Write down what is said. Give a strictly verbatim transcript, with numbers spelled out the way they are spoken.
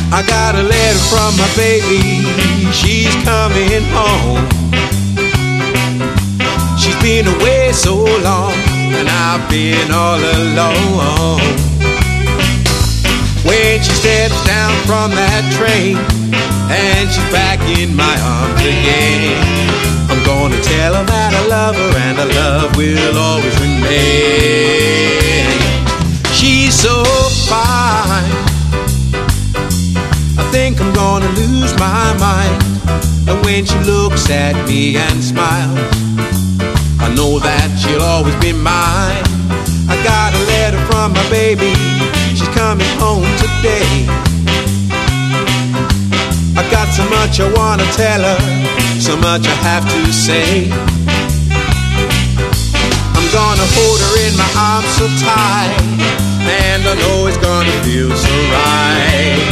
I got a letter from my baby, she's coming home. She's been away so long, and I've been all alone. When she steps down from that train, and she's back in my arms again, I'm gonna tell her that I love her, and our love will always remain. She's so fine, I think I'm gonna lose my mind. And when she looks at me and smiles, I know that she'll always be mine. I got a letter from my baby, she's coming home today. I got so much I wanna tell her, so much I have to say. I'm gonna hold her in my arms so tight, and I know it's gonna feel so right.